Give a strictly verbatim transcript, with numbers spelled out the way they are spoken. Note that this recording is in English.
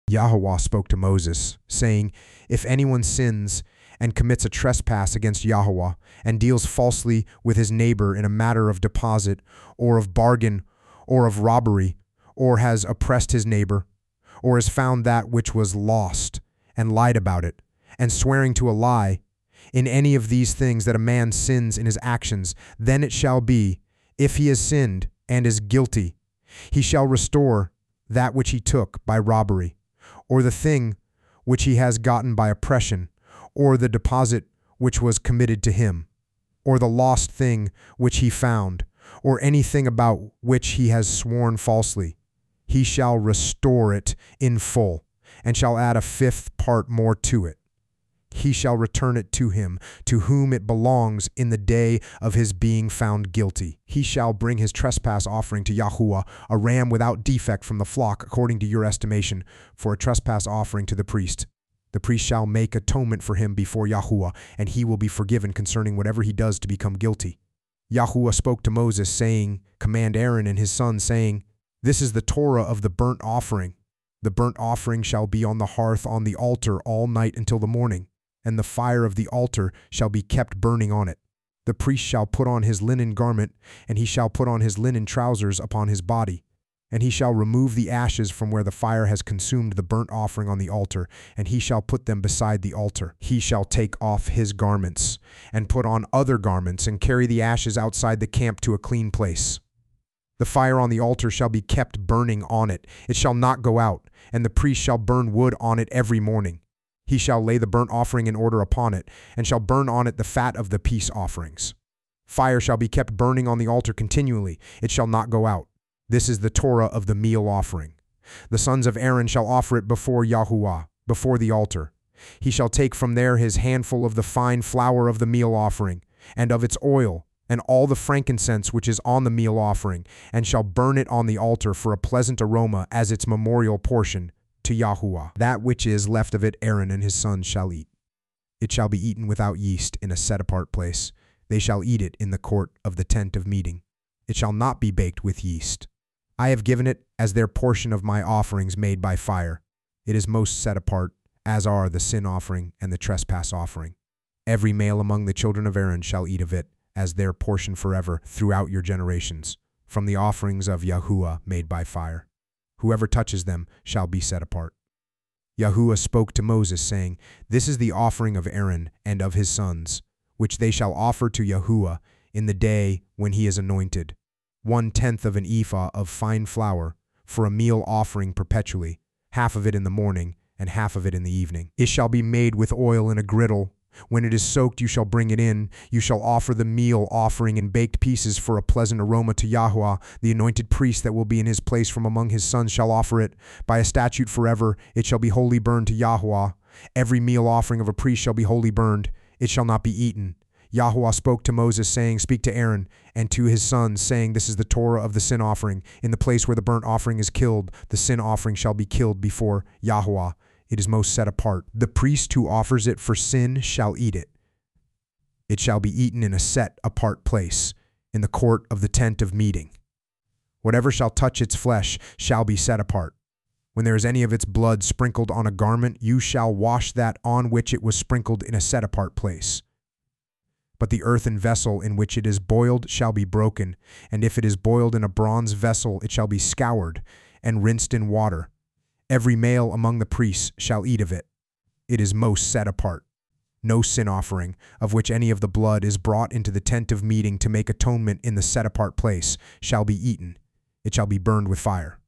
Yahweh spoke to Moses, saying, If anyone sins and commits a trespass against Yahweh, and deals falsely with his neighbor in a matter of deposit, or of bargain, or of robbery, or has oppressed his neighbor, or has found that which was lost, and lied about it, and swearing to a lie, in any of these things that a man sins in his actions, then it shall be, if he has sinned and is guilty, he shall restore that which he took by robbery, or the thing which he has gotten by oppression, or the deposit which was committed to him, or the lost thing which he found, or anything about which he has sworn falsely. He shall restore it in full, and shall add a fifth part more to it. He shall return it to him, to whom it belongs in the day of his being found guilty. He shall bring his trespass offering to Yahuwah, a ram without defect from the flock, according to your estimation, for a trespass offering to the priest. The priest shall make atonement for him before Yahuwah, and he will be forgiven concerning whatever he does to become guilty. Yahuwah spoke to Moses, saying, Command Aaron and his sons, saying, This is the Torah of the burnt offering. The burnt offering shall be on the hearth on the altar all night until the morning, and the fire of the altar shall be kept burning on it. The priest shall put on his linen garment, and he shall put on his linen trousers upon his body. And he shall remove the ashes from where the fire has consumed the burnt offering on the altar, and he shall put them beside the altar. He shall take off his garments, and put on other garments, and carry the ashes outside the camp to a clean place. The fire on the altar shall be kept burning on it. It shall not go out, and the priest shall burn wood on it every morning. He shall lay the burnt offering in order upon it, and shall burn on it the fat of the peace offerings. Fire shall be kept burning on the altar continually. It shall not go out. This is the Torah of the meal offering. The sons of Aaron shall offer it before Yahuwah, before the altar. He shall take from there his handful of the fine flour of the meal offering, and of its oil, and all the frankincense which is on the meal offering, and shall burn it on the altar for a pleasant aroma as its memorial portion to Yahuwah. That which is left of it Aaron and his sons shall eat. It shall be eaten without yeast in a set-apart place. They shall eat it in the court of the tent of meeting. It shall not be baked with yeast. I have given it as their portion of my offerings made by fire. It is most set apart, as are the sin offering and the trespass offering. Every male among the children of Aaron shall eat of it as their portion forever throughout your generations, from the offerings of Yahuwah made by fire. Whoever touches them shall be set apart. Yahuwah spoke to Moses, saying, This is the offering of Aaron and of his sons, which they shall offer to Yahuwah in the day when he is anointed. One-tenth of an ephah of fine flour for a meal offering perpetually, half of it in the morning and half of it in the evening. It shall be made with oil in a griddle. When it is soaked, you shall bring it in. You shall offer the meal offering in baked pieces for a pleasant aroma to Yahuwah. The anointed priest that will be in his place from among his sons shall offer it. By a statute forever, it shall be wholly burned to Yahuwah. Every meal offering of a priest shall be wholly burned. It shall not be eaten. Yahuwah spoke to Moses, saying, Speak to Aaron and to his sons, saying, This is the Torah of the sin offering. In the place where the burnt offering is killed, the sin offering shall be killed before Yahuwah. It is most set apart. The priest who offers it for sin shall eat it. It shall be eaten in a set-apart place, in the court of the tent of meeting. Whatever shall touch its flesh shall be set apart. When there is any of its blood sprinkled on a garment, you shall wash that on which it was sprinkled in a set-apart place. But the earthen vessel in which it is boiled shall be broken, and if it is boiled in a bronze vessel, it shall be scoured and rinsed in water. Every male among the priests shall eat of it. It is most set apart. No sin offering, of which any of the blood is brought into the tent of meeting to make atonement in the set-apart place, shall be eaten. It shall be burned with fire.